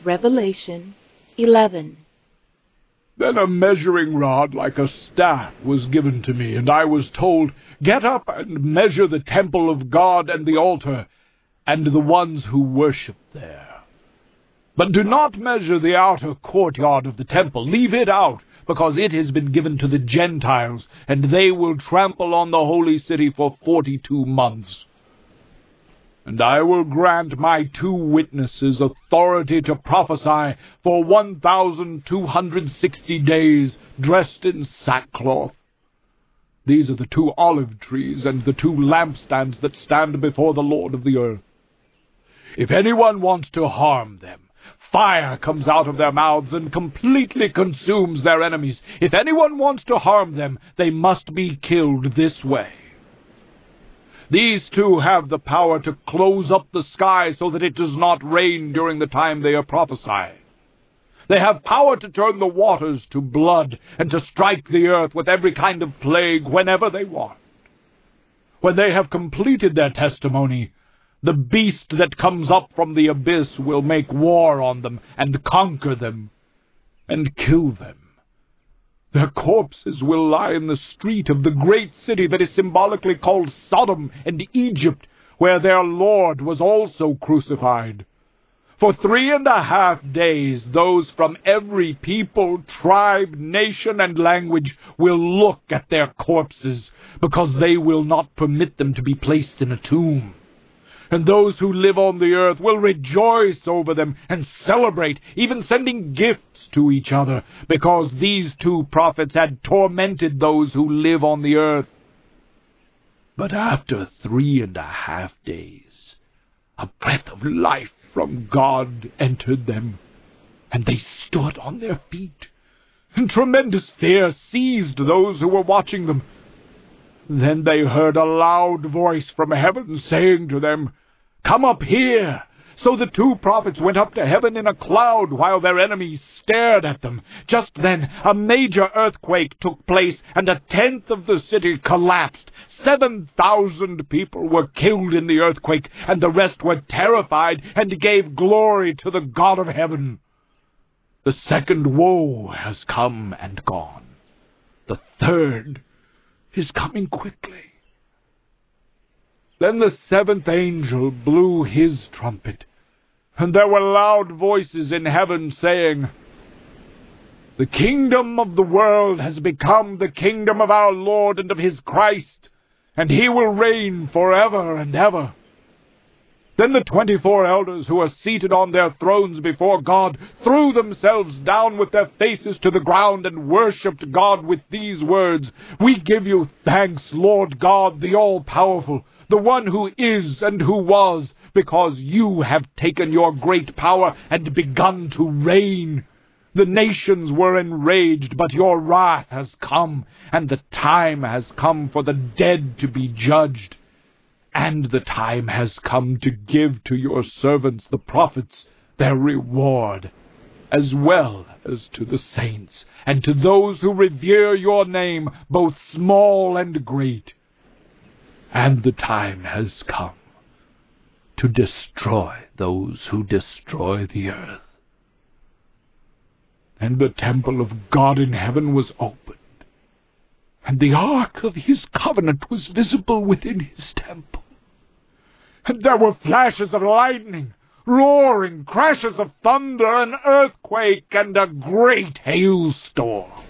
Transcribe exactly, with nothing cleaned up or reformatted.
Revelation eleven. Then a measuring rod like a staff was given to me, and I was told, "Get up and measure the temple of God and the altar, and the ones who worship there. But do not measure the outer courtyard of the temple. Leave it out, because it has been given to the Gentiles, and they will trample on the holy city for forty-two months. And I will grant my two witnesses authority to prophesy for one thousand two hundred sixty days, dressed in sackcloth. These are the two olive trees and the two lampstands that stand before the Lord of the earth. If anyone wants to harm them, fire comes out of their mouths and completely consumes their enemies. If anyone wants to harm them, they must be killed this way. These two have the power to close up the sky so that it does not rain during the time they are prophesying. They have power to turn the waters to blood and to strike the earth with every kind of plague whenever they want. When they have completed their testimony, the beast that comes up from the abyss will make war on them and conquer them and kill them. Their corpses will lie in the street of the great city that is symbolically called Sodom and Egypt, where their Lord was also crucified. For three and a half days, those from every people, tribe, nation, and language will look at their corpses, because they will not permit them to be placed in a tomb. And those who live on the earth will rejoice over them and celebrate, even sending gifts to each other, because these two prophets had tormented those who live on the earth. But after three and a half days, a breath of life from God entered them, and they stood on their feet, and tremendous fear seized those who were watching them. Then they heard a loud voice from heaven saying to them, "Come up here." So the two prophets went up to heaven in a cloud while their enemies stared at them. Just then a major earthquake took place, and a tenth of the city collapsed. Seven thousand people were killed in the earthquake, and the rest were terrified and gave glory to the God of heaven. The second woe has come and gone. The third is coming quickly. Then the seventh angel blew his trumpet, and there were loud voices in heaven saying, "The kingdom of the world has become the kingdom of our Lord and of his Christ, and he will reign forever and ever." Then the twenty-four elders who are seated on their thrones before God threw themselves down with their faces to the ground and worshipped God with these words, "We give you thanks, Lord God, the all-powerful, the one who is and who was, because you have taken your great power and begun to reign. The nations were enraged, but your wrath has come, and the time has come for the dead to be judged. And the time has come to give to your servants, the prophets, their reward, as well as to the saints, and to those who revere your name, both small and great. And the time has come to destroy those who destroy the earth." And the temple of God in heaven was opened, and the ark of his covenant was visible within his temple. And there were flashes of lightning, roaring, crashes of thunder, an earthquake, and a great hailstorm.